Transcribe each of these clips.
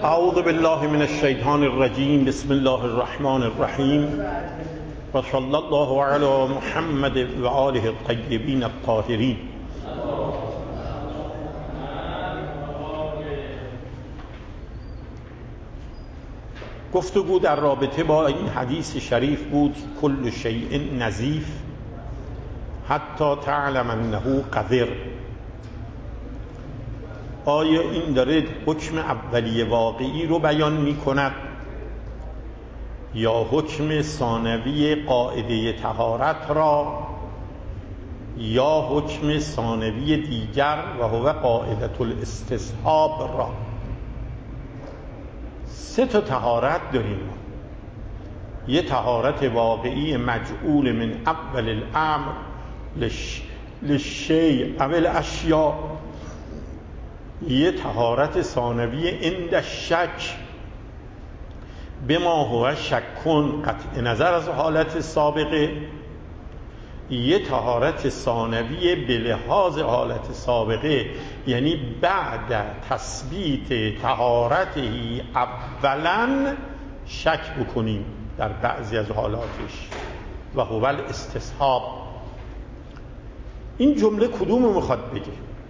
اعوذ بالله من الشیطان الرجیم. بسم الله الرحمن الرحیم و صلی الله علی محمد و آله الطیبین الطاهرین. گفتگو در رابطه با این حدیث شریف بود: کل شیء نظیف حتی تعلم انه قذر. آیا این داره حکم اولیه واقعی رو بیان می کند یا حکم ثانوی قاعده طهارت را یا حکم ثانوی دیگر و هو قاعده الاستصحاب را؟ سه تا طهارت داریم. یه طهارت واقعی مجعول من اول الامر للشیء او الاشیاء، یه طهارت ثانوی عند الشک بما هو شکن قطع نظر از حالت سابقه، یه طهارت ثانوی به لحاظ حالت سابقه، یعنی بعد تثبیت طهارتی اولا شک بکنیم در بعضی از حالاتش و هو الاستصحاب. این جمله کدومو میخواد بگه؟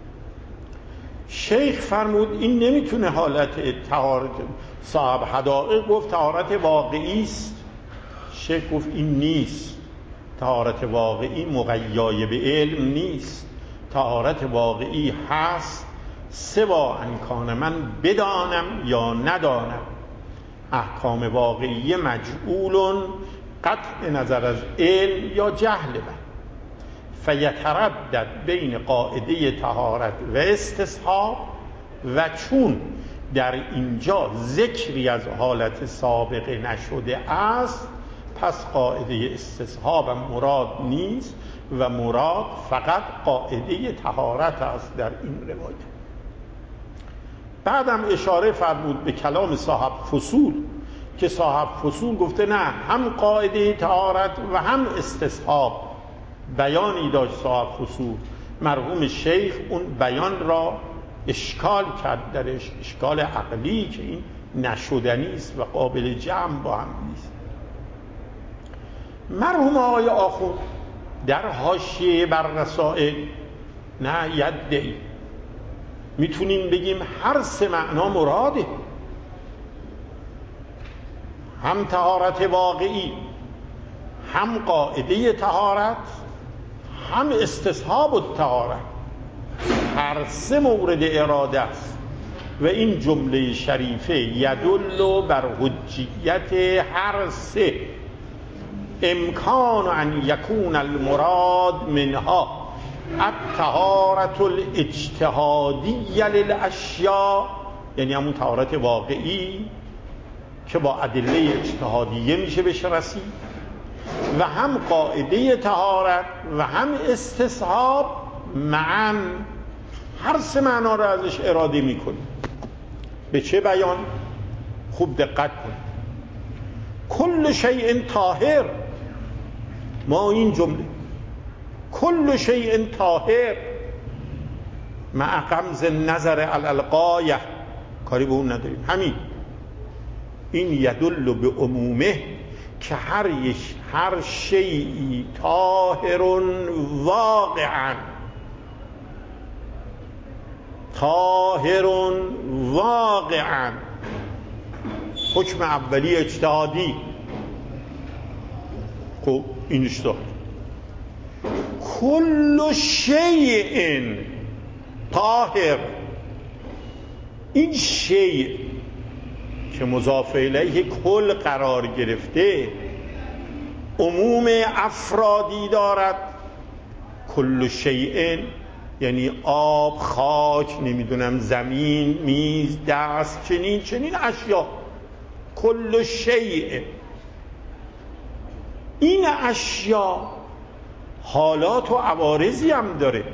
شیخ فرمود این نمیتونه حالت طهارت. صاحب حدائق گفت طهارت واقعی است. شیخ گفت این نیست. طهارت واقعی مقیای به علم نیست. طهارت واقعی هست سوا ان کان من بدانم یا ندانم. احکام واقعی مجعول قطع نظر از علم یا جهل بر، فیتردد بین قاعده طهارت و استصحاب، و چون در اینجا ذکری از حالت سابقه نشده است پس قاعده استصحاب مراد نیست و مراد فقط قاعده طهارت است در این روایت. بعدم اشاره فرمود به کلام صاحب فصول که صاحب فصول گفته نه، هم قاعده طهارت و هم استصحاب. بیانی داشت صاحب فصول. مرحوم شیخ اون بیان را اشکال کرد درش، اشکال عقلی که این نشدنی است و قابل جمع با هم نیست. مرحوم آقای آخوند در حاشیه بر رسائل نه یدعی، میتونیم بگیم هر سه معنا مراده، هم طهارت واقعی، هم قاعده طهارت، هم استصحاب الطهارت، هر سه مورد اراده است. و این جمله شریفه یدل بر حجیت هر سه. امکان ان یکون المراد منها الطهارت الاجتهادیه للاشیاء، یعنی همون طهارت واقعی که با ادله اجتهادیه میشه بهش رسید، و هم قاعده طهارت و هم استصحاب معاً، هر سه معنا رو ازش اراده میکنه. به چه بیان؟ خوب دقت کنید. کل شیء طاهر، ما این جمله کل شیء طاهر مع غمض النظر علی الغایه کاری به اون نداریم. همین این یدل به عمومه که هر شیئی طاهر واقعا، طاهر واقعا، حکم اولی اجتهادی. خب اینش داره کل شیء طاهر. این شیء که مضاف الیه کل قرار گرفته عموم افرادی دارد. کل شیء یعنی آب، خاک، نمیدونم زمین، میز، دست، چنین اشیا. کل شیء. این اشیا حالات و عوارضی هم داره.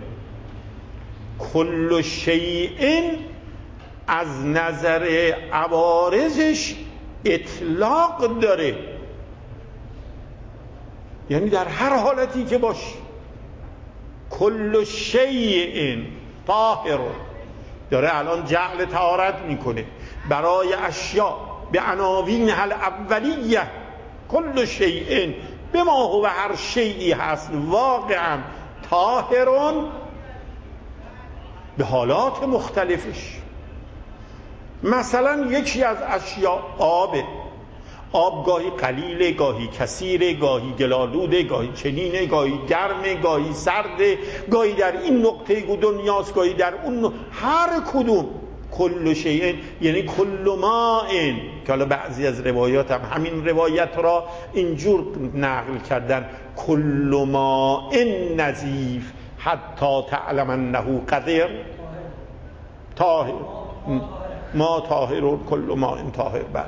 کل شیء از نظر عوارضش اطلاق داره، یعنی در هر حالتی که باش. کل شیء طاهر داره الان جعل طهارت میکنه برای اشیاء به عناوین الاولیه. کل شیء به ما هو، هر شیئی هست واقعا طاهرون به حالات مختلفش. مثلا یکی از اشیاء آبه. آب گاهی قلیله، گاهی کثیره، گاهی گلالوده، گاهی چنینه، گاهی گرمه، گاهی سرده، گاهی در این نقطه دنیاست، گاهی در اون. هر کدوم کل شیء یعنی کل ماء، که حالا بعضی از روایات هم همین روایت را اینجور نقل کردن، کل ماء نظیف حتی تعلم انه قذر طاهر. ما طاهرون کل ماء طاهر. بله.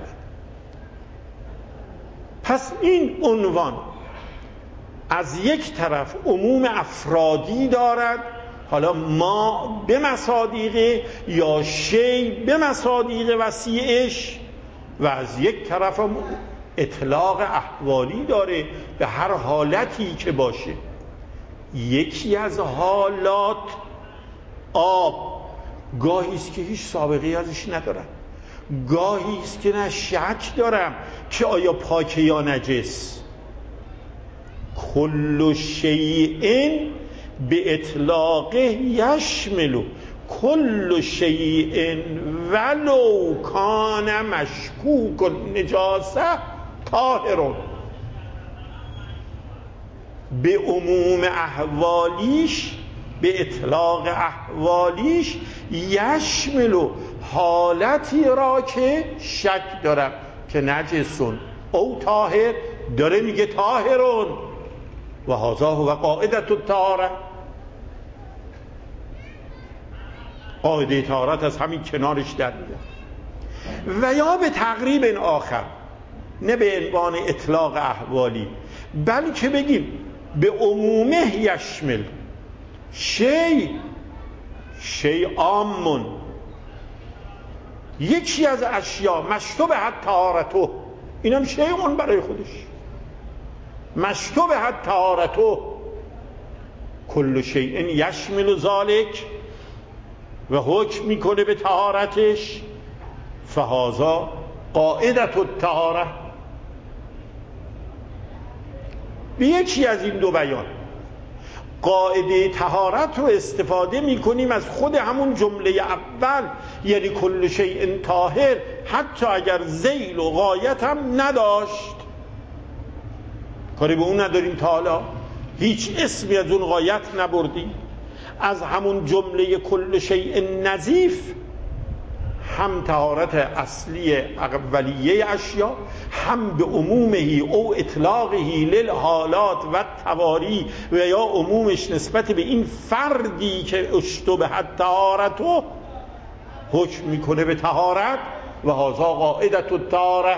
پس این عنوان از یک طرف عموم افرادی دارد، حالا ما به مصادیق یا شی به مصادیق وسیعش، و از یک طرف هم اطلاق احوالی داره به هر حالتی که باشه. یکی از حالات آب گاهی است که هیچ سابقه ازش ندارم، گاهی است که نه شک دارم که آیا پاکه یا نجس. کل شیء به اطلاق یشمل کل شیء ولو کان مشکوک النجاسه طاهر. به عموم احوالیش، به اطلاق احوالیش یشمل حالتی را که شک دارم که نجسون او طاهر، داره میگه طاهرون و هذا هو قاعدة الطهارة. قاعده طهارت از همین کنارش در میاد. و یا به تقریب آخر، نه به عنوان اطلاق احوالی، بلکه بگیم به عمومه یشمل شی عامون. یکی از اشیاء مشتبهت طهارته، اینم شیعون برای خودش، مشتبهت طهارته کل شیء یشمل ذالک، و حکم میکنه به طهارتش، فهذا قاعدة الطهارة. به یکی از این دو بیان قاعده طهارت رو استفاده میکنیم از خود همون جمله اول، یعنی کل شیء طاهر، حتی اگر ذیل و غایت هم نداشت، کاری به اون نداریم. تا حالا هیچ اسمی از اون غایت نبردیم. از همون جمله کل شیء نظیف هم طهارت اصلی اولیه اشیا، هم به عمومهی او اطلاقهی للحالات و تواری، و یا عمومش نسبت به این فردی که اشتبهت طهارتو حکم میکنه به طهارت، و هذا قاعدة الطهارة.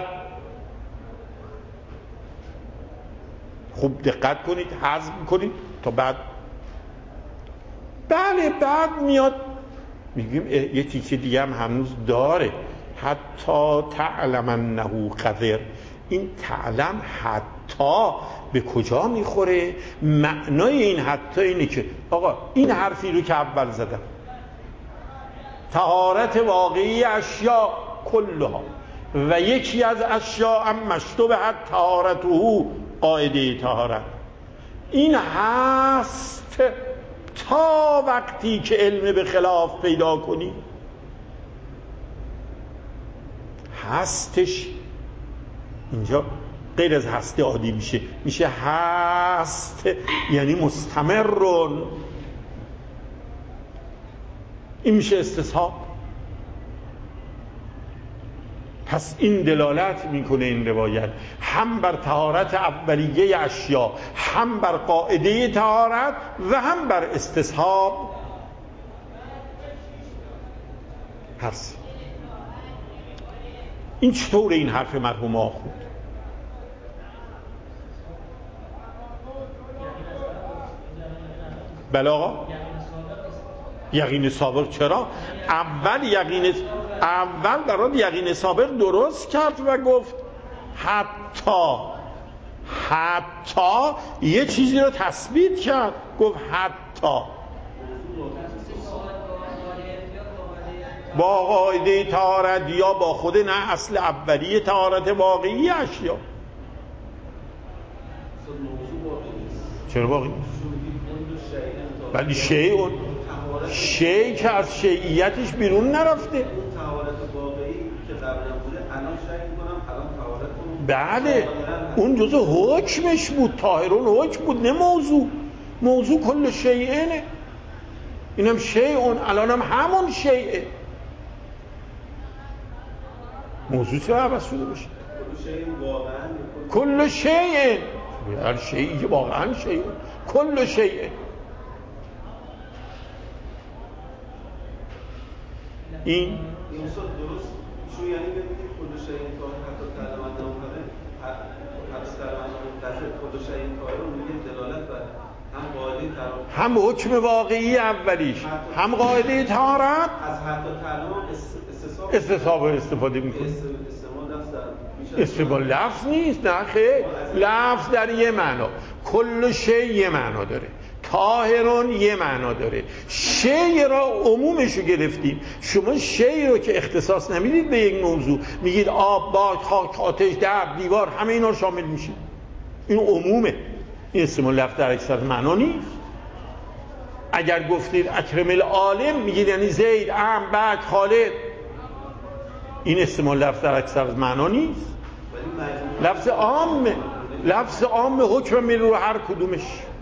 خوب دقت کنید، هضم کنید تا بعد. بله، بعد میاد میگیم یه تیکه دیگه هم هنوز داره، حتی تعلم انه قذر. این تعلم حتی به کجا میخوره؟ معنای این حتی اینه که آقا این حرفی رو که اول زدم، طهارت واقعی اشیاء کلها و یکی از اشیاء هم مشتبهت طهارته قاعده طهارت، این هست تا وقتی که علم به خلاف پیدا کنی. هستش اینجا غیر از هست عادی میشه هست، یعنی مستمرون. این میشه استصحاب. پس این دلالت میکنه این روایت هم بر طهارت اولیه اشیا، هم بر قاعده طهارت و هم بر استصحاب هست. این چطور این حرف مرحوم آخوند؟ بله آقا، یقین سابق چرا؟ اول برای یقین سابق درست کرد و گفت حتی یه چیزی رو تثبیت کرد، گفت حتی با قاعده طهارت یا با خود نه اصل اولیه طهارت واقعی اشیا. چرا واقعی نیست؟ ولی شیء که از شیعیتش بیرون نرفته. اون طهارت واقعی که قبلا بوده الان شک می‌کنم الان طهارت بله اون جزء حکمش بود، طاهرون حکم بود نه موضوع کل شیئنه. اینم شیئون الانم همون شیئه. موضوع چرا عوض شده بشه؟ کل شیئه، هر شیئی که واقعا شیئه کل شیئه. این درست شو یعنی ببینید کل شیء طاهر حتی کلمه نامه حتی کلمه کل شیء طاهر رو میگه دلالت بر هم قاعده طهارت هم حکم واقعی اولیش هم قاعده طهارت. از حتی کلمه استصحاب استفاده میکنه. استعمال لفظ نیست، نه خیر، لفظ در یه معنا، کل شیء یه معنا داره، طاهرون یه معنا داره. شیء را عمومشو گرفتیم. شما شیء رو که اختصاص نمیدید به یک موضوع، میگید آب، باد، خاک، آتش، درد، دیوار، همه اینا شامل میشه. این عمومه. این استعمال لفظ در اکثر معنا نیست. اگر گفتید اکرم العالم میگید یعنی زید، عم، بعد، خالد. این استعمال لفظ در اکثر معنا نیست. لفظ عامه حکم میره رو هر کدومش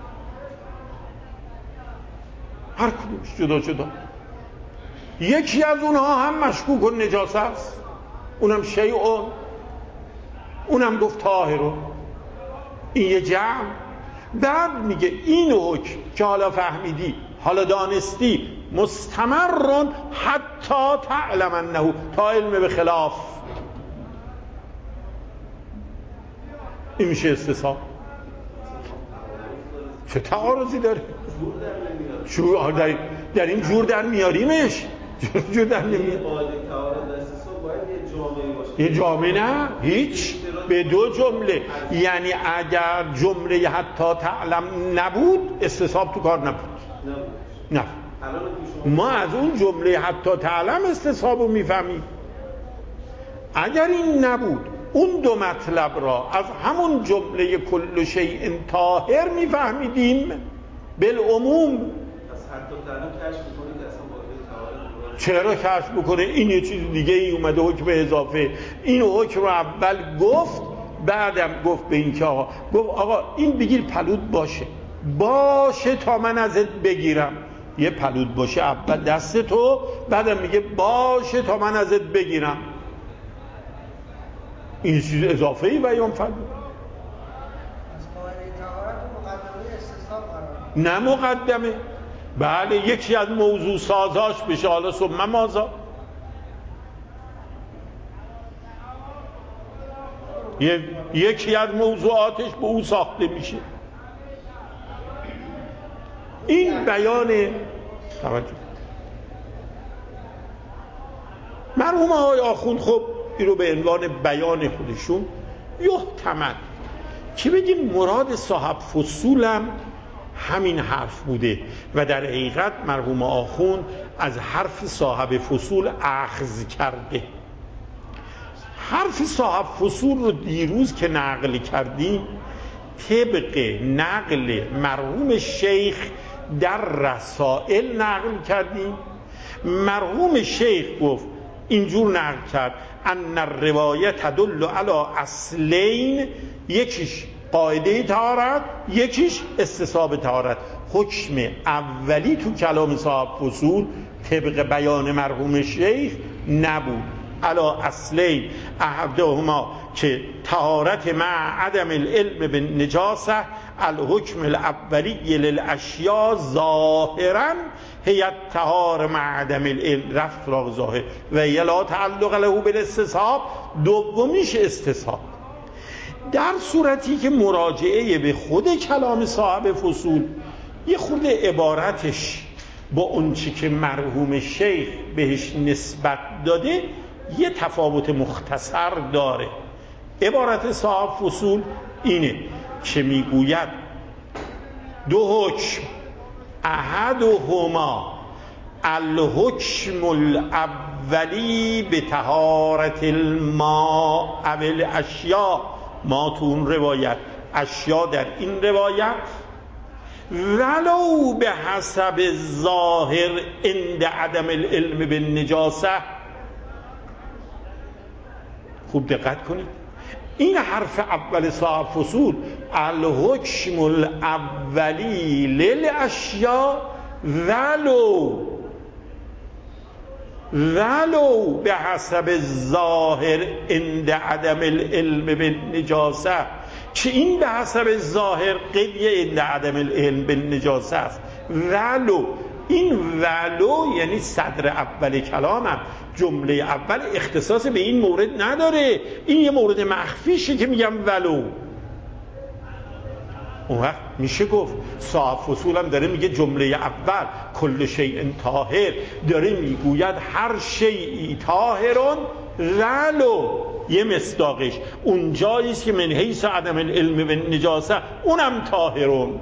جدا. یکی از اونها هم مشکوک و نجاست است، اونم شیئون، اونم گفت طاهرون. این یه جمع. بعد میگه این حکم که حالا فهمیدی، حالا دانستی، مستمرون حتی تعلم انه، تا علم به خلاف. این میشه استصحاب. چه تعارضی داره؟ در این جور در میاریمش. جور در نمیاریم. یه جامعه نه هیچ، به دو جمله. یعنی اگر جمله حتی تعلم نبود استصحاب تو کار نبود. نه ما از اون جمله حتی تعلم استصحاب رو میفهمیم. اگر این نبود اون دو مطلب را از همون جمله کل شیء طاهر میفهمیدیم بالعموم. چرا کشف بکنه؟ این یه چیز دیگه ای اومده حکم اضافه. این حکم رو اول گفت، بعدم گفت به این که آقا این بگیر پلود باشه تا من ازت بگیرم. یه پلود باشه اول دست تو، بعدم میگه باشه تا من ازت بگیرم. این چیز اضافه ای بیان فرمود. نه مقدمه. بله یکی از موضوع سازاش بشه. حالا ثم ماذا؟ یکی از موضوعاتش به او ساخته میشه. این بیان توجه مرحوم آقای آخوند خب این رو به عنوان بیان خودشون یحتمل که بگیم مراد صاحب فصولم همین حرف بوده و در حقیقت مرحوم آخوند از حرف صاحب فصول اخذ کرده. حرف صاحب فصول رو دیروز که نقل کردیم طبق نقل مرحوم شیخ در رسائل نقل کردیم. مرحوم شیخ گفت اینجور نقل کرد ان الروایه تدل علی اصلین، یکیش قاعده طهارت یکیش استصحاب طهارت. حکم اولی تو کلام صاحب فصول طبق بیان مرحوم شیخ نبود. علا اصلین احدهما که طهارت مع عدم العلم بالنجاسه الحکم الاولی للاشیاء ظاهرا هی الطهار مع عدم العلم، رفت راغ ظاهر و یلا تعلق له بالاستصحاب، دومیش استصحاب. در صورتی که مراجعه به خود کلام صاحب فصول یه خورده عبارتش با اون چی که مرحوم شیخ بهش نسبت داده یه تفاوت مختصر داره. عبارت صاحب فصول اینه که میگوید دو حکم احدهما الحکم الاول الاولی به طهارت الماء او الاشیاء، ما تو اون روایت، اشیا در این روایت، ولو به حسب ظاهر عند عدم العلم بالنجاسه. خوب دقت کنید، این حرف اول صاحب فصول، الحکم الاولی للاشیاء ولو به حسب ظاهر عند عدم العلم بالنجاسه، که این به حسب ظاهر قیه عند عدم العلم بالنجاسه است. ولو، این ولو یعنی صدر اول کلامم، جمله اول اختصاص به این مورد نداره، این یه مورد مخفیشه که میگم ولو. اون وقت میشه گفت صاحب فصولم داره میگه جمله اول کل شیء طاهر، داره میگوید هر شیئی طاهرون ولو، یه مصداقش اون جاییست که من حیث عدم العلم بالنجاسه اونم طاهرون،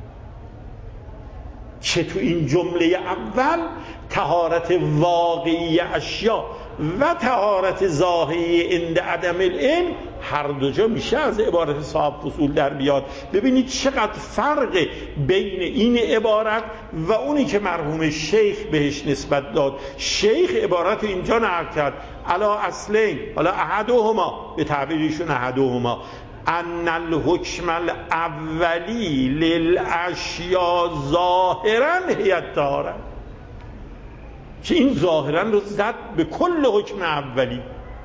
که تو این جمله اول طهارت واقعی اشیا و طهارت ظاهری عند عدم العلم هر دو جا میشه از عبارت صاحب فصول در بیاد. ببینید چقدر فرق بین این عبارت و اونی که مرحوم شیخ بهش نسبت داد. شیخ عبارت اینجا نقل کرد علا اصلین، حالا احدهما، به تعبیرشون احدهما، ان الحکم الاولی للاشیاء ظاهرا هی الطهارة، که این ظاهرا رو زد به کل حکم اولی،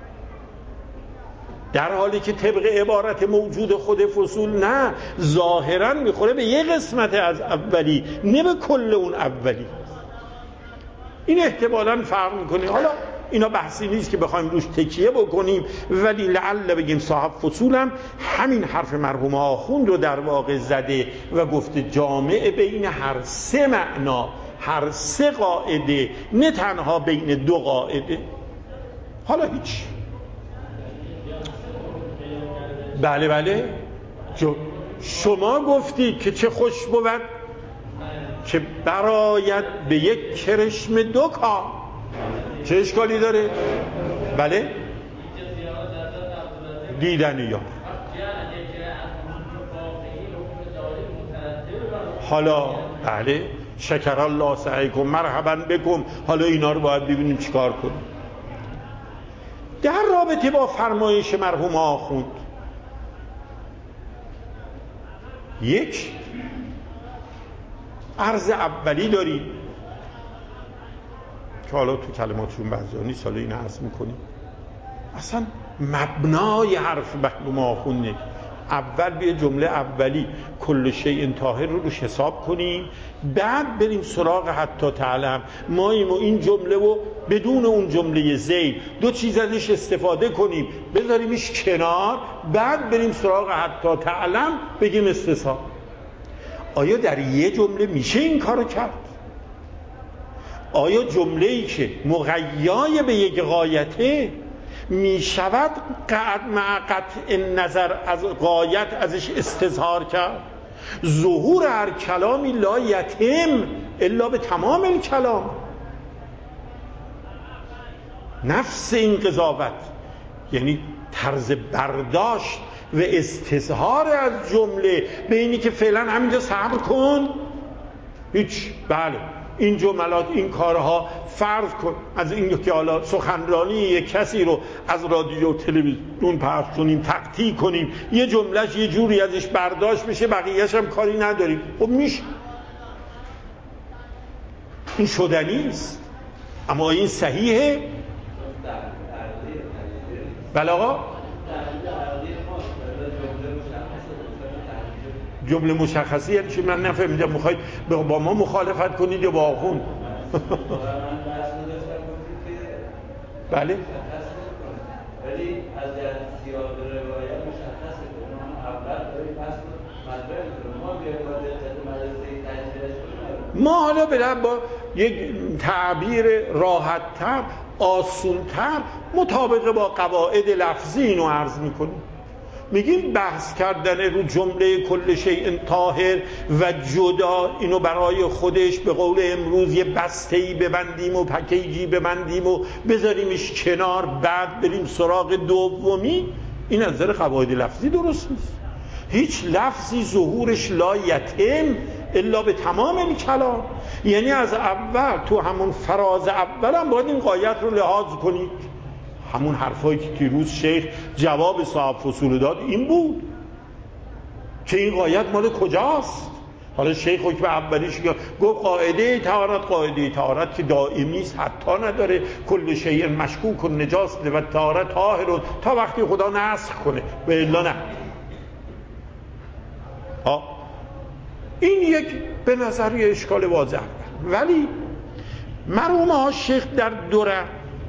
در حالی که طبق عبارت موجود خود فصول نه، ظاهرا میخوره به یه قسمت از اولی، نه به کل اون اولی. این احتمالاً فرق میکنه. حالا اینا بحثی نیست که بخوایم روش تکیه بکنیم، ولی لعل بگیم صاحب فصولم همین حرف مرحوم آخوند رو در واقع زده و گفته جامع بین هر سه معنا، هر سه قاعده، نه تنها بین دو قاعده. حالا هیچ. بله شما گفتید که چه خوش بود که براید به یک کرشم دو کام، چه اشکالی داره؟ بله دیدنی یا حالا بله شکر الله سعیکم مرحبا بکم. حالا اینا رو باید ببینیم چیکار کنیم. در رابطه با فرمایش مرحوم آخوند، یک عرض اولی داریم که حالا تو کلماتشون بعضی نیست، حالا این عرض میکنیم. اصلا مبنای حرف مرحوم آخوند اول به جمله اولی کل شیء طاهر رو روش حساب کنیم، بعد بریم سراغ حتی تعلم. ما این جمله رو بدون اون جمله زید دو چیز ازش استفاده کنیم، بذاریمش کنار، بعد بریم سراغ حتی تعلم بگیم استثناء. آیا در یه جمله میشه این کارو کرد؟ آیا جمله‌ای که مغیای به یک غایته می شود مع قطع نظر از غایت ازش استظهار کرد؟ ظهور هر کلامی لا یتم الا به تمام الکلام. نفس این قضاوت یعنی طرز برداشت و استظهار از جمله به اینی که فعلا همینجا صبر کن، هیچ. بله این جملات، این کارها، فرض کن از این که حالا سخنرانی یک کسی رو از رادیو و تلویزیون پخش کنیم، تقطیع کنیم، یه جملهش یه جوری ازش برداشت بشه، بقیه‌اش هم کاری نداریم، خب میشه، این شدنی است. اما این صحیحه؟ بله آقا جمله مشخصی یعنی چی؟ من نفهمیدم. میخواید با ما مخالفت کنید یا با آخوند؟ بله ولی از سیاق روایت مشخصه که اون اول داریم پس مطرح می‌کنه. ما بیایم با دقت مدرسه تجزیه‌اش کنیم. ما حالا بریم با یک تعبیر راحت‌تر، آسون‌تر، مطابق با قواعد لفظی اینو عرض می‌کنیم. میگیم بحث کردن رو جمله کل شیء طاهر و جدا اینو برای خودش به قول امروز یه بسته‌ای ببندیم و پکیجی ببندیم و بذاریمش کنار، بعد بریم سراغ دومی، این از نظر قواعد لفظی درست نیست. هیچ لفظی ظهورش لا یتم الا به تمام الکلام، یعنی از اول تو همون فراز اول هم باید این قایت رو لحاظ کنید. همون حرفایی که دیروز شیخ جواب صاحب فصول داد این بود که این قایت مال کجاست. حالا شیخ حکم اولیش گفت قاعده طهارت که دائمی است، حتی نداره، کل شیء مشکوک و نجاس و طهارت طاهر تا وقتی خدا نسخ کنه و الا نه. این یک به نظر یه اشکال واضح، ولی مرحوم ها شیخ در دوره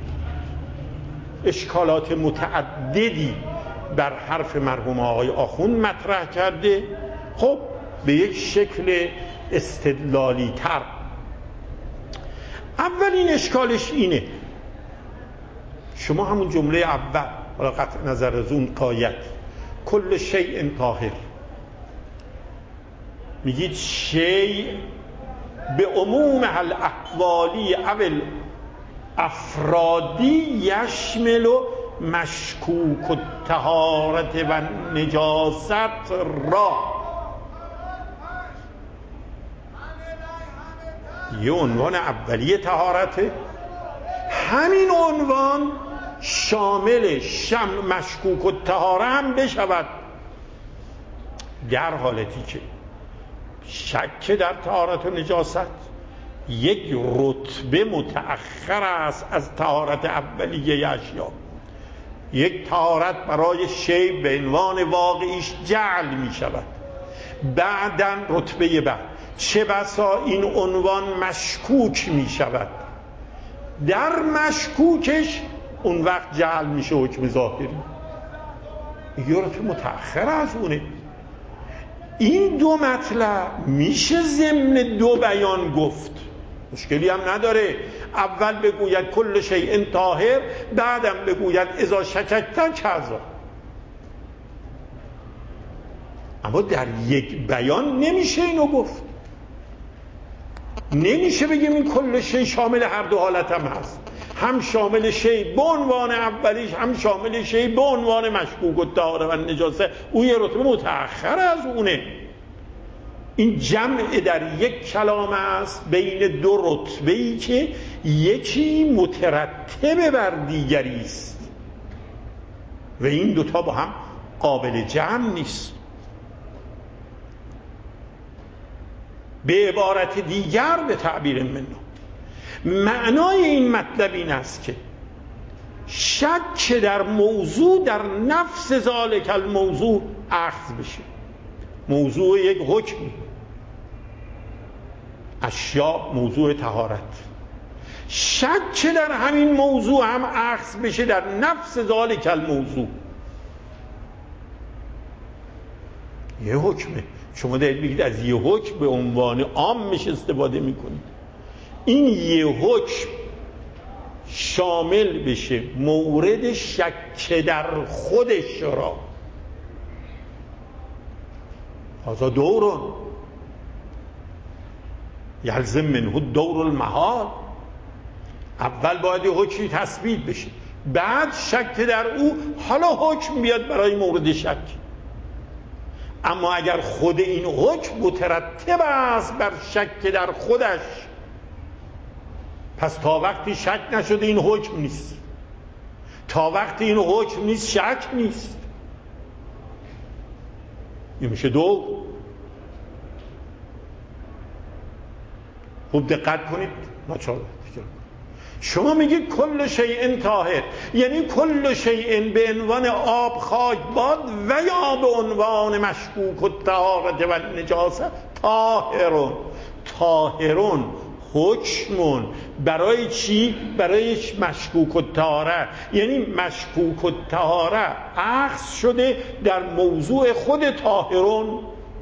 اشکالات متعددی بر حرف مرحوم آقای آخوند مطرح کرده. خب به یک شکل استدلالی تر. اولین اشکالش اینه، شما همون جمله اول، حالا قطع نظر از اون قایت کل شیء طاهر، میگید شیء به عموم الاحوالی اول افرادی یشمل مشکوک الطهارت و نجاست را. یه عنوان اولیه طهارته، همین عنوان شامل مشکوک الطهاره هم بشود در حالتی که شک در طهارت و نجاست یک رتبه متأخر است از طهارت اولیه اشیا. یک طهارت برای شی به عنوان واقعیش جعل می شود، بعداً رتبه بعد چه بسا این عنوان مشکوک می شود، در مشکوکش اون وقت جعل میشه حکم ظاهری. یه رتبه متأخر از اونه. این دو مطلب میشه ضمن دو بیان گفت، مشکلی هم نداره. اول بگوید کل شیء طاهر، بعدم بگوید اذا شککت کذا. اما در یک بیان نمیشه اینو گفت. نمیشه بگیم این کل شیء شامل هر دو حالت هم هست، هم شامل شیء به عنوان اولیش، هم شامل شیء به عنوان مشکوک الطهاره و نجاسه. اون یه رتبه متأخر از اونه. این جمع در یک کلام است بین دو رتبه‌ای که یکی مترتب بر دیگری است و این دوتا با هم قابل جمع نیست. به عبارت دیگر، به تعبیر منو، معنای این مطلب این است که شک در موضوع در نفس ذالک الموضوع اخذ بشه. موضوع یک حکمی، اشیاء موضوع طهارت، شک در همین موضوع هم اخذ بشه در نفس ذالک الموضوع. یه حکمه، شما دارید بگید از یه حکم به عنوان عامش استفاده میکنید. این یه حکم شامل بشه مورد شک در خودش را، هذا دور یلزم منه دور المحال. اول باید حکمی تثبیت بشه، بعد شک در او، حالا حکم بیاد برای مورد شک. اما اگر خود این حکم مترتب است بر شک در خودش، پس تا وقتی شک نشده این حکم نیست، تا وقتی این حکم نیست شک نیست. این میشه دو. خوب دقت کنید. شما میگید کل شیء طاهر، یعنی کل شیء به عنوان آب، خاک، باد و یا به عنوان مشکوک الطهارت و نجاست طاهرون. طاهرون حکمون برای چی؟ برای مشکوک الطهاره. یعنی مشکوک الطهاره اخذ شده در موضوع خود طاهرون.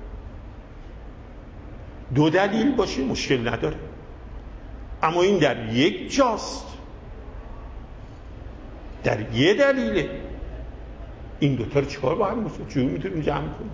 دو دلیل باشه مشکل نداره، اما این در یک جاست، در یه دلیله. این دوتا رو چیکار با هم بسید؟ چجوری میتونیم جمع کنیم؟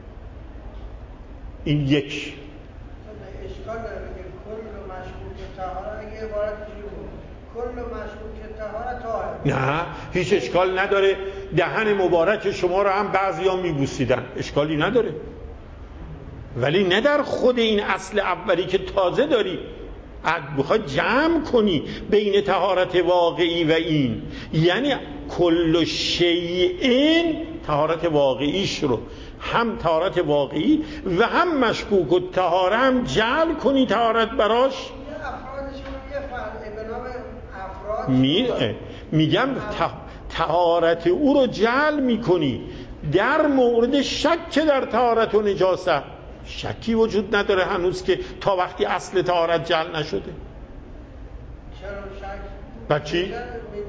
این یک اشکال داره بگیم کل مشکوک طهارت، اگه عبارتش بود کل مشکوک طهارت طاهر، نه هیچ اشکال نداره. دهن مبارک شما رو هم بعضیا میبوسیدن، اشکالی نداره، ولی نه در خود این اصل اولی که تازه داری بخواد جمع کنی بین طهارت واقعی و این، یعنی کل شیء طهارت واقعیش رو هم طهارت واقعی و هم مشکوک و طهاره هم جعل کنی طهارت براش. میگم طهارت او رو جعل میکنی در مورد شک در طهارت و نجاست. شکی وجود نداره هنوز که تا وقتی اصل طهارت جعل نشده. چرا شک؟ بچی؟ میدون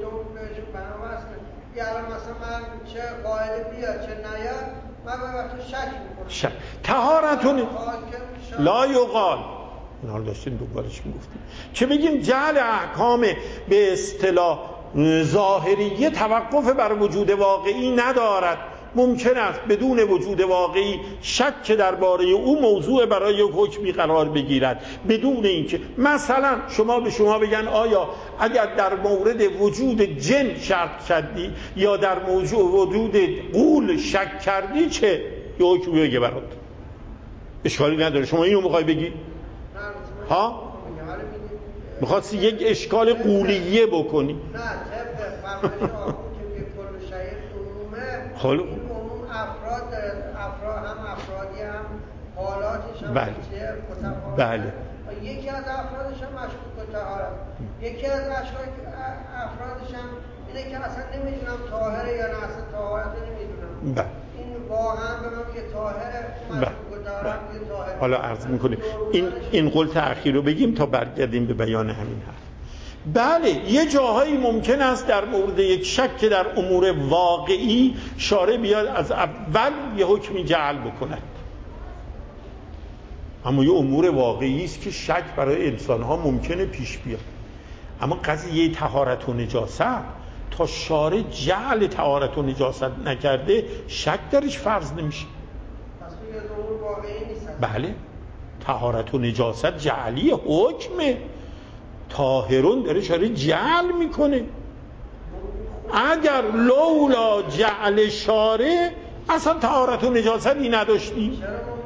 یعنی مثلا من چه قاعده بیاد چه نیاد من به وقت شک میکنم. طهارتون لا یقال اینا رو داشتیم دوبارش میگفتیم که بگیم جعل احکام به اصطلاح ظاهریه توقف بر وجود واقعی ندارد. ممکن است بدون وجود واقعی شک درباره او موضوع برای حکمی قرار بگیرد، بدون اینکه مثلا شما به شما بگن آیا اگر در مورد وجود جن شک کردی یا در موضوع وجود غول شک کردی چه یه حکمی بگه برات، اشکالی نداره. شما اینو میخوای بگی؟ ها؟ میخواستی یک اشکال غولیه بکنی؟ نه طبق فرمایش آخون که کل شیء عمومه، این عموم افراد هم افرادی هم حالاتش هم متفاوته. بله. یکی از افرادش هم مشکوک طهارت، یکی از افرادش هم اینه که اصلا نمیدونم طاهره یا نه، اصلا طهارت نمیدونم. بله. این واقعا به من که طاهره مشکوک طهارت میگه طاهره. حالا عرض میکنیم این قول تأخیر رو بگیم تا برگردیم به بیان همین حرف. بله یه جاهایی ممکن است در مورد یک شک در امور واقعی شارع بیاد از اول یه حکمی جعل بکند، اما یه امور واقعی است که شک برای انسان‌ها ممکنه پیش بیاد. اما قضیه طهارت و نجاست تا شارع جعل طهارت و نجاست نکرده شک درش فرض نمیشه. پس یه امور واقعی نیست. بله طهارت و نجاست جعلی حکمه، طاهرون داره شارع جعل میکنه. اگر لولا جعل شارع اصلا طهارت و نجاستی نداشتیم.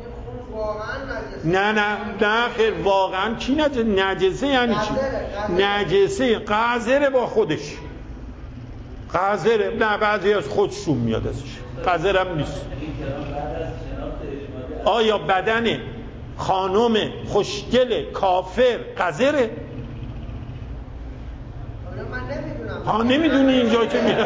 نه خیر واقعا چی نجسه یعنی چی؟ نجسه قذره با خودش قذره، نه بعضی از خودشون میاد ازش، قذرم نیست. آیا بدن خانم خوشگل کافر قذره؟ ها نمیدونی اینجا که میاد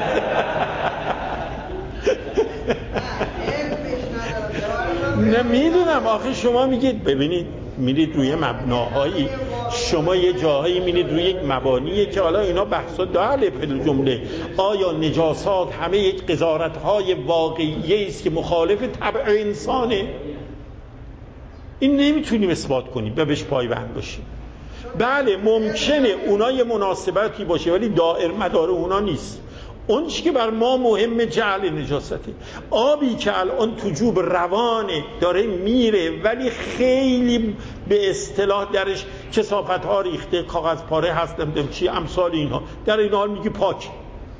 نه میدونم آخه شما میگید ببینید میرید روی مبناهایی، شما یه جاهایی میرید روی یک مبانیه که حالا اینا بحثا داره به جمله آیا نجاسات همه یک قذارت‌های واقعیه است که مخالف طبع انسانه؟ این نمیتونیم اثبات کنیم و بهش پایبند باشیم. بله ممکنه اونا یه مناسبتی باشه ولی دائر مدار اونا نیست. اون چی که بر ما مهم جعل نجاسته. آبی که الان تو جوب روانه داره میره ولی خیلی به اصطلاح درش کثافت ها ریخته، کاغذ پاره هست نمیدونم چی امثال اینها، در این حال میگی پاک،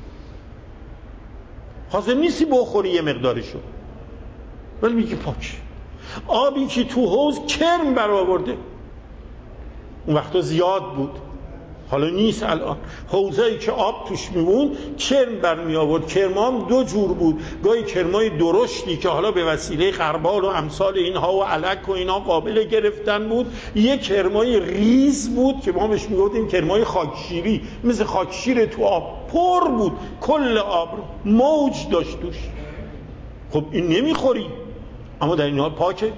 حاضر نیستی بخوری یه مقدارشو ولی میگی پاک. آبی که تو حوض کرم برآورده، اون وقتا زیاد بود حالا نیست، الان حوضایی که آب توش میمون کرم برمی آورد. کرمام دو جور بود، گاهی کرمای درشتی که حالا به وسیله غربال و امثال اینها و علک و اینا قابل گرفتن بود، یک کرمای ریز بود که ما بهش میگفتیم کرمای خاکشیری، مثل خاکشیر تو آب پر بود، کل آب رو موج داشت توش. خب این نمیخوری اما در این حال پاکه.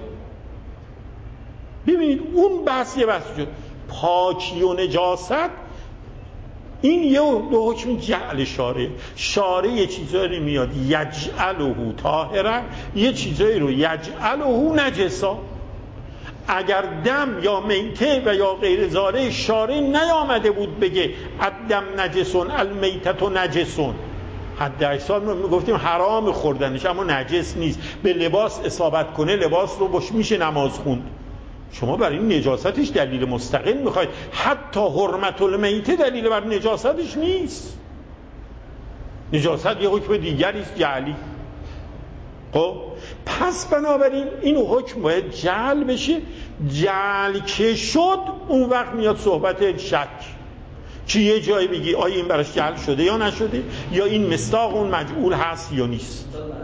ببینید اون بحث یه بحث شد. پاکی و نجاست این یه دو حکم جعل شارع یه چیزایی رو میاد یجعله طاهرا، یه چیزایی رو یجعله نجسا. اگر دم یا میته و یا غیر ذالک شارع نیامده بود بگه الدم نجسون المیتة نجسون، حد اکثر میگفتیم حرام خوردنش اما نجس نیست، به لباس اصابت کنه لباس رو باش میشه نماز خوند. شما برای این نجاستش دلیل مستقل میخواید، حتی حرمت المیته دلیل بر نجاستش نیست. نجاست یه حکم دیگری است جعلی. خب پس بنابراین این حکم باید جعل بشه. جعل که شد اون وقت میاد صحبت شک، که یه جایی بگی آیا این براش جعل شده یا نشده، یا این مصداق اون مجعول هست یا نیست.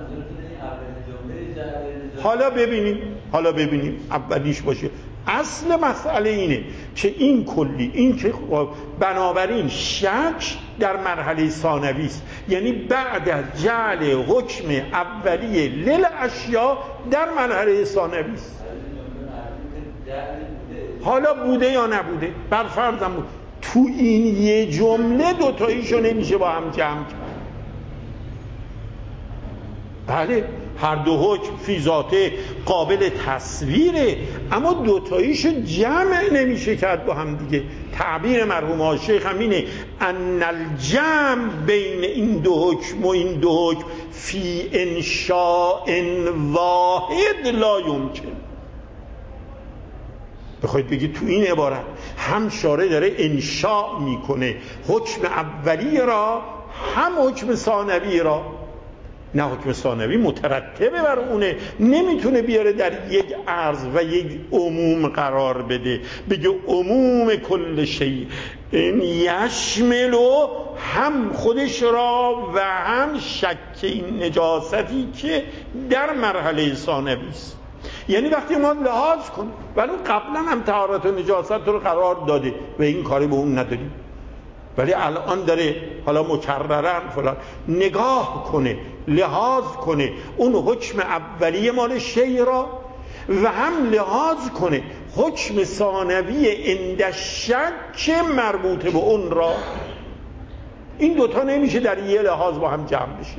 حالا ببینیم اولیش باشه. اصل مسئله اینه که این کلی، این که بنابراین شک در مرحله ثانوی است، یعنی بعد از جعل حکم اولیه للاشیا در مرحله ثانوی است. حالا بوده یا نبوده بر فرضم بود، تو این یه جمله دوتاییشو نمیشه با هم جمع کرد. بله هر دو حکم فی ذاته قابل تصویره، اما دوتاییشو جمع نمیشه کرد با هم دیگه. تعبیر مرحوم شیخ هم اینه ان الجمع بین این دو حکم و این دو حکم فی انشاء واحد لا یمکن. بخواید بگید تو این عبارت هم شارع داره انشاء میکنه حکم اولی را هم حکم ثانوی را، نه حکم ثانوی مترتبه بر اونه، نمیتونه بیاره در یک عرض و یک عموم قرار بده، بگه عموم کل شیء این یشملو هم خودش را و هم شک این نجاستی که در مرحله ثانوی است. یعنی وقتی ما لحاظ کنیم ولی قبلا هم طهارت و نجاست رو قرار داده و این کاری به اون نداریم، ولی الان داره حالا مکررن فلان نگاه کنه لحاظ کنه اون حکم اولیه مال شی را و هم لحاظ کنه حکم ثانوی عند شک مربوط به اون را. این دوتا نمیشه در یه لحاظ با هم جمع بشه.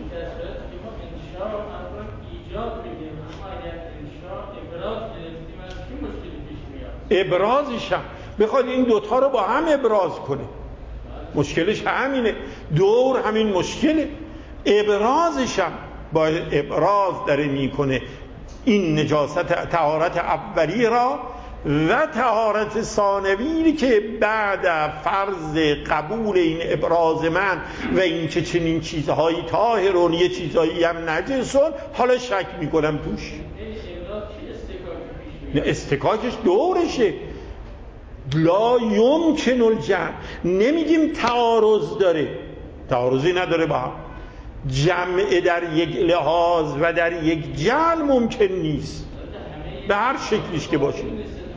ابرازش هم بخواد این دوتا رو با هم ابراز کنه مشکلش همینه، دور همین مشکله. ابرازش هم باید ابراز داره میکنه این نجاست طهارت اولی را و طهارت ثانوی که بعد فرض قبول این ابراز من و این که چنین چیزهایی طاهرون یه چیزهایی هم نجسون حالا شک میکنم توش. استکاکش دورشه. لا یمکن الجمع، نمیگیم تعارض داره، تعارضی نداره با هم. جمع در یک لحاظ و در یک جعل ممکن نیست به هر شکلیش که باشه.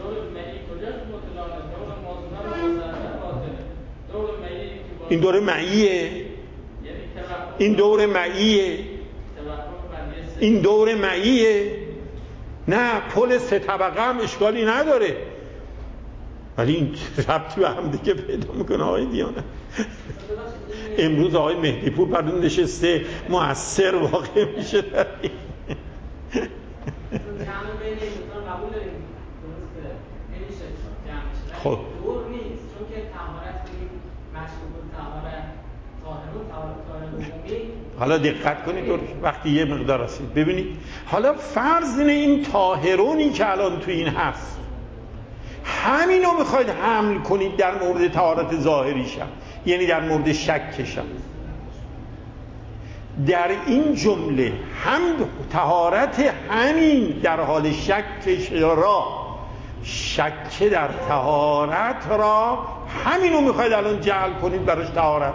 این دور معیه، این دور معیه، این دور معیه. نه پل سه طبقه هم اشکالی نداره، ولی این ربطی به هم دیگه پیدا میکنه. آقای دیانه امروز آقای مهدی پور پردون نشسته مؤثر واقع میشه در این. خب دور نیست چون که طهارت مشروط طهارت طاهرون حالا دقت کنید وقتی یه مقدار رسید ببینید. حالا فرض اینه این طاهرونی که الان تو این هست همینو میخواید حمل کنید در مورد طهارت ظاهریشم، یعنی در مورد شکشم. در این جمله هم طهارت همین در حال شکش را، شک در طهارت را همینو میخواید الان جعل کنید براش طهارت.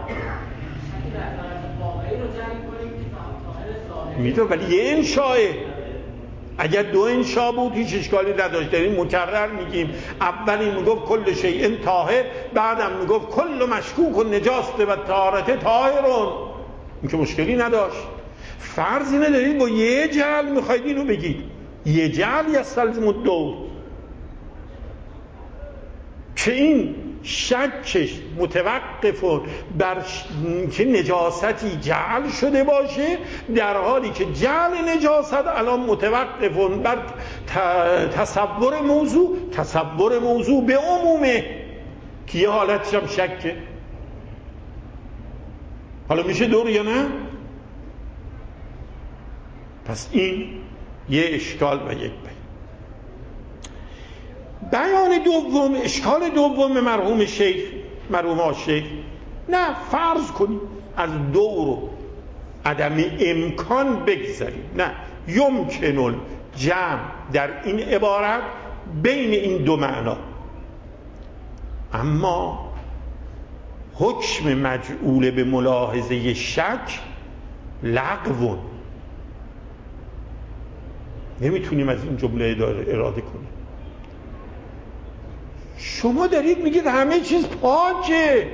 میدونم ولی یه انشاءه. اگر دو انشاء بود هیچ اشکالی نداشت. داریم مکرر میگیم اولی میگفت کل شیء طاهر، بعدم میگفت کل مشکوک و نجاست و طهارت طاهرون، این که مشکلی نداشت. فرض اینه دارید با یه جعل میخواید اینو بگید، یه جعل یستلزم الدور، که این شکش متوقف بر که نجاستی جعل شده باشه، در حالی که جعل نجاست الان متوقف بر تصور موضوع به عمومه که یه حالتش هم شکه. حالا میشه دور یا نه؟ پس این یه اشکال و یک بیان دوم. اشکال دوم مرحوم آشیخ، نه فرض کنیم از دور و عدم امکان بگذاریم، نه یمکن الجمع در این عبارت بین این دو معنا، اما حکم مجعول به ملاحظه شک لغو، نمیتونیم از این جمله اراده کنیم. شما دارید میگید همه چیز پاکه،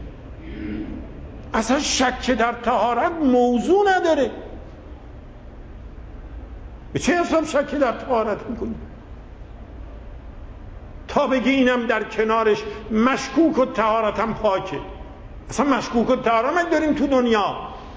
اصلا شک در طهارت موضوع نداره. به چه حساب شک در طهارت میکنی؟ تا بگی اینم در کنارش مشکوک و طهارتم پاکه. اصلا مشکوک و طهارت داریم تو دنیا.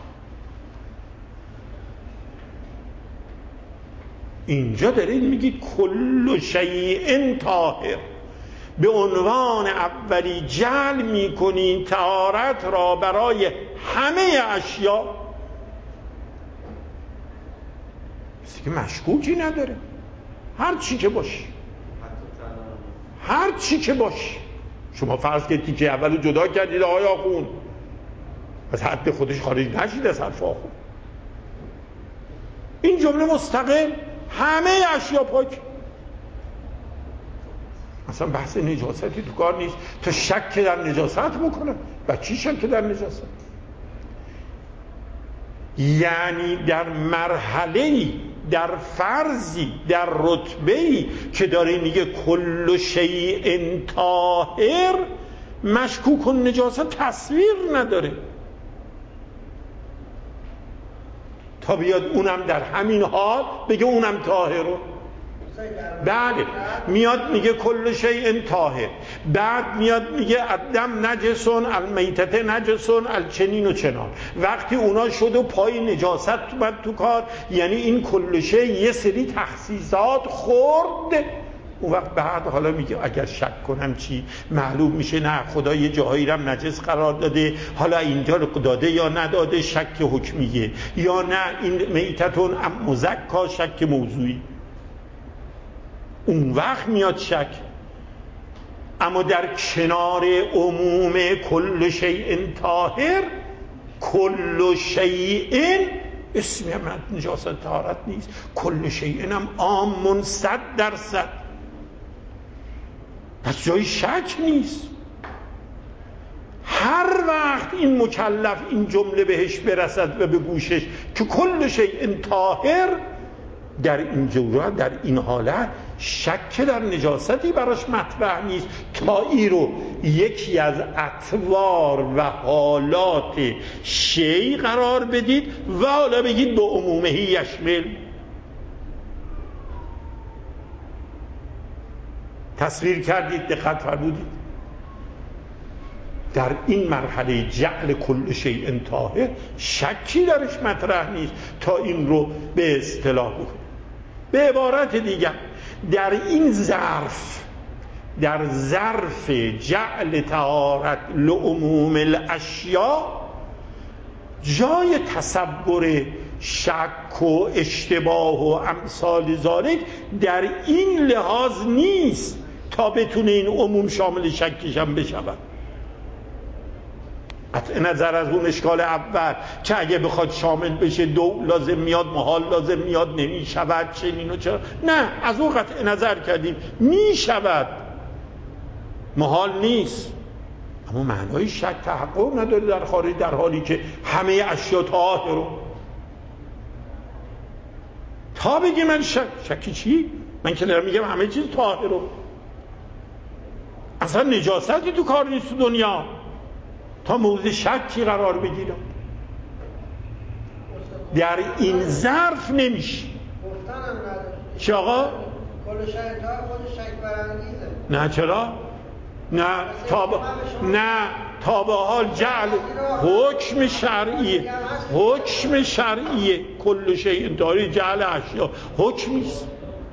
اینجا دارید میگید کل شیء طاهر، به عنوان اولی جعل میکنین طهارت را برای همه اشیا، که مشکوکی نداره، هر چی که باشه، هر چی که باشه. شما فرض که تیکه اولو جدا کردید آقای آخوند، از حد خودش خارج نشید از حرف آخوند. این جمله مستقل همه اشیا پاک، اصلا بحث نجاستی تو کار نیست. تا شک در نجاست بکنه، و چی شک در نجاست؟ یعنی در مرحله‌ای، در فرضی، در رتبه‌ای که داره میگه کل شیء طاهر، مشکوک النجاسه تصویر نداره تا بیاد اونم در همین حال بگه اونم طاهره. بله، میاد میگه کل شیء طاهر، بعد میاد میگه الدم نجسون، المیتته نجسون، الچنین و چنان. وقتی اونا شد و پای نجاست اومد تو کار، یعنی این کل شیء یه سری تخصیصات خورد. اون وقت بعد حالا میگه اگر شک کنم چی؟ معلوم میشه نه خدا یه جاهایی رم نجس قرار داده، حالا اینجا رو داده یا نداده، شک حکمیه، یا نه این میتتون مزکا، شک موضوعی. اون وقت میاد شک. اما در کنار عموم کل شیء طاهر، کل شیء اسم نجاست طهارت نیست، کل شیء هم عام 100%، پس جای شک نیست. هر وقت این مکلف این جمله بهش برسد و به گوشش که کل شیء طاهر، در این جورت، در این حالت شک در نجاستی براش مطرح نیست تا ای رو یکی از اطوار و حالات شیء قرار بدید و حالا بگید به عمومه یشمل. تصویر کردید، دقت فرمودید؟ در این مرحله جعل کل شیء طاهر شکی درش مطرح نیست تا این رو به اصطلاح بکنید. به عبارت دیگر در این ظرف، در ظرف جعل طهارت لعموم الاشیاء، جای تصور شک و اشتباه و امثال ذالک در این لحاظ نیست تا بتونه این عموم شامل شکش هم بشود. قطع نظر از اون اشکال اول که اگه بخواد شامل بشه دو لازم میاد، محال لازم میاد، نمی شود، چنین و چرا، نه، از اون قطع نظر کردیم می شود، محال نیست، اما معنای شک تحقق نداره در خارج، در حالی که همه اشیا طاهر رو تا بگی من شکی چی؟ من که دارم میگم همه چیز طاهر رو، اصلا نجاستی تو کار نیست تو دنیا تا موضوع شکی قرار بگیرم. در این ظرف نمیشه. چه آقا؟ کل شیء طاهر خود شک برانگیزه. نه چرا؟ نه تا به حال جعل حکم شرعیه، حکم شرعیه، کل شیء طاهر جعل اشیا حکمیست.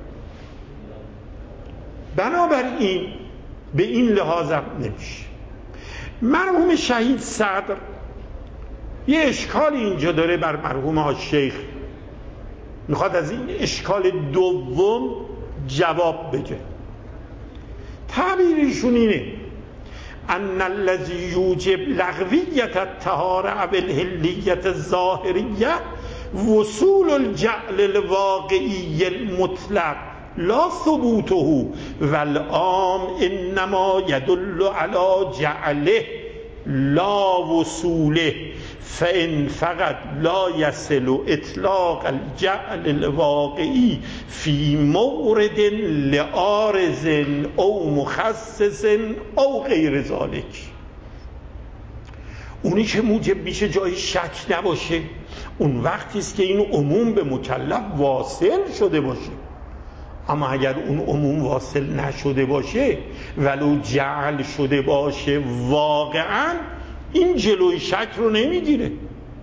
بنابراین به این لحاظ نمیشه. مرحوم شهید صدر یه اشکال اینجا داره بر مرحوم شیخ میخواد از این اشکال دوم جواب بده. تعبیرشون اینه ان الذی یوجب لغویت الطهاره او الحلیت الظاهریه وصول الجعل الواقعی المطلق لا ثبوته والعام انما يدل على جعله لا وصوله فإن فقط لا يصل اطلاق الجعل الواقعی في مورد لعارض او مخصص او غیر ذلك. اونی که موجب میشه جای شک نباشه اون وقتی است که این عموم به مکلف واصل شده باشه. اما اگر اون عموم واصل نشده باشه ولو جعل شده باشه واقعا این جلوی شک رو نمیگیره.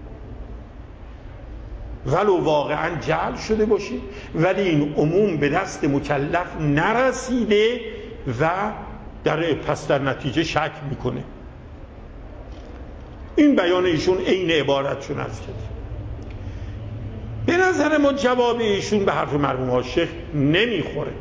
ولو واقعا جعل شده باشه ولی این عموم به دست مکلف نرسیده و پس در نتیجه شک میکنه. این بیان ایشون عین عبارتشون از کرد. به نظر ما جواب ایشون به حرف مرحوم حاج شیخ نمیخوره.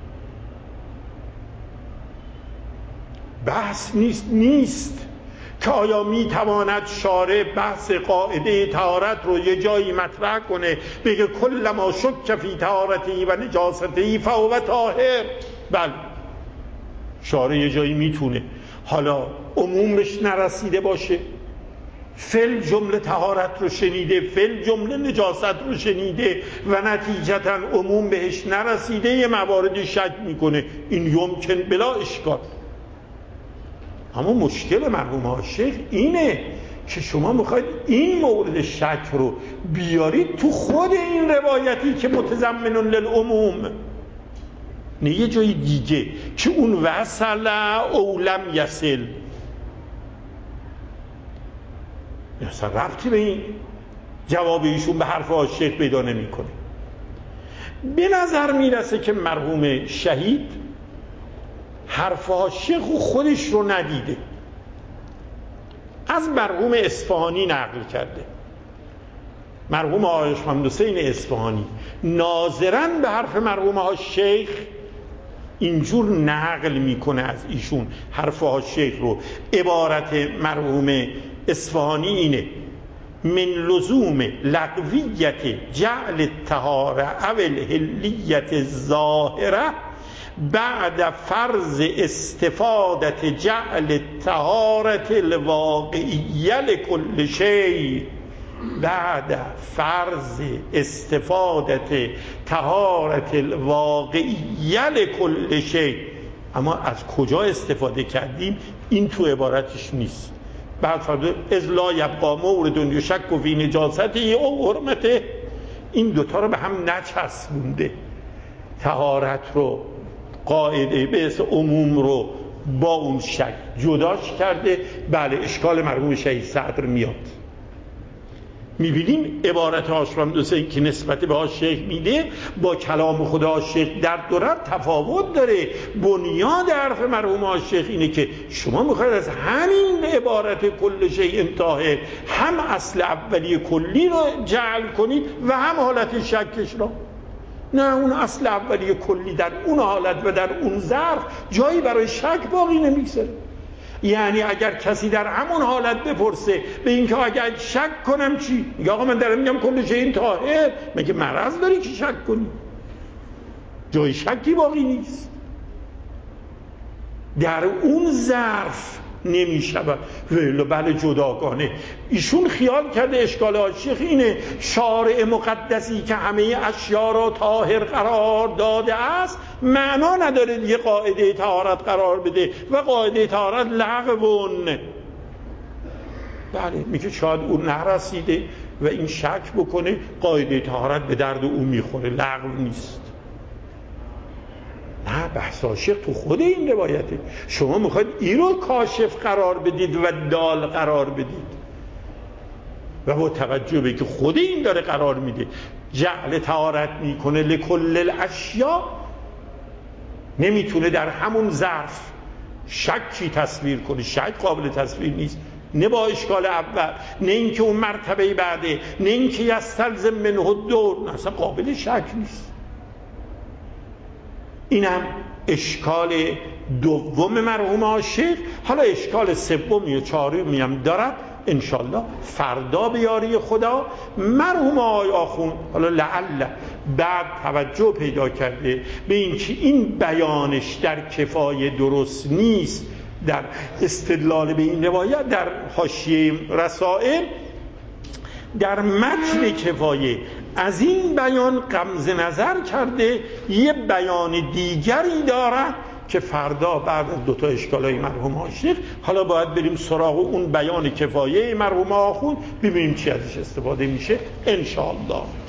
بحث نیست که آیا میتواند شارع بحث قاعده طهارت رو یه جایی مطرح کنه بگه کل ما شک فی طهارتی و نجاستی فهو طاهر. بله شارع یه جایی میتونه، حالا عمومش نرسیده باشه، فل جمله طهارت رو شنیده، فل جمله نجاست رو شنیده و نتیجتا عموم بهش نرسیده، یه مواردی شک میکنه، این یمکن بلا اشکال. اما مشکل مرحوم حاج شیخ اینه که شما میخواید این مورد شک رو بیارید تو خود این روایتی که متضمن للعموم، نه یه جای دیگه که اون وصل او لم یصل. اصلا ربطی به این جواب ایشون به حرف حاج شیخ پیدا نمیکنه. به نظر میرسه که مرحوم شهید حرف حاج شیخ خودش رو ندیده، از مرحوم اصفهانی نقل کرده. مرحوم آقای حمدحسین اصفهانی ناظراً به حرف مرحوم حاج شیخ اینجور نقل میکنه از ایشون حرف حاج شیخ رو. عبارت مرحوم اصفهانی اینه: من لزوم لغویت جعل الطهاره او الحلیت الظاهره بعد فرض استفادت جعل الطهاره الواقعیه لكل شیء. بعد فرض استفادت طهارت الواقعیه لكل شیء. اما از کجا استفاده کردیم این تو عبارتش نیست. بعد فرض از لا یبقى مورد یشک فی نجاسته او حرمته، این دوتا رو به هم نچسبونده. طهارت رو قاعده به اسم عموم رو با اون شک جداش کرده. بله اشکال مرحوم شهید صدر میاد. میبینیم عبارت حاج حمدحسین که نسبت به حاج شیخ میده با کلام خدا حاج شیخ در دو رد تفاوت داره. بنیاد حرف مرحوم حاج شیخ اینه که شما میخواید از همین عبارت کل شیء طاهر هم اصل اولی کلی رو جعل کنید و هم حالت شکش رو. نه، اون اصل اولی کلی در اون حالت و در اون ظرف جایی برای شک باقی نمیگذاره. یعنی اگر کسی در همون حالت بپرسه به اینکه اگر شک کنم چی؟ میگه آقا من دارم میگم کل شیء طاهر. مگه مرض داری که شک کنی؟ جای شکی باقی نیست. در اون ظرف نمیشود. بله جداگانه. ایشون خیال کرده اشکال حاج شیخ اینه شارع مقدسی که همه اشیا را طاهر قرار داده است معنا نداره دیگه قاعده طهارت قرار بده و قاعده طهارت لغوون. بله میگه شاید اون نرسیده و این شک بکنه قاعده طهارت به درد اون میخوره، لغو نیست. نه، بحث عاشق تو خود این روایته. شما میخواید این رو کاشف قرار بدید و دال قرار بدید و با توجه به که خود این داره قرار میده جعل طهارت میکنه لکل الاشیا، نمیتونه در همون ظرف شکی تصویر کنه. شک قابل تصویر نیست. نه با اشکال اول، نه اینکه اون مرتبه بعده، نه اینکه یستلزم منه الدور، نه اصلا قابل شک نیست. اینم اشکال دوم مرحوم عاشق. حالا اشکال سومی و چهارمی هم دارد انشالله فردا به یاری خدا. مرحوم آقای آخوند حالا لعل بعد توجه پیدا کرده به اینکه این بیانش در کفایه درست نیست در استدلال به این روایت، در حاشیه رسائل در متن کفایه از این بیان غمز نظر کرده، یه بیان دیگری دارد که فردا بعد از دوتا اشکالای مرحوم عاشق حالا باید بریم سراغ اون بیان کفایه مرحوم آخوند ببینیم چی ازش استفاده میشه انشاءالله.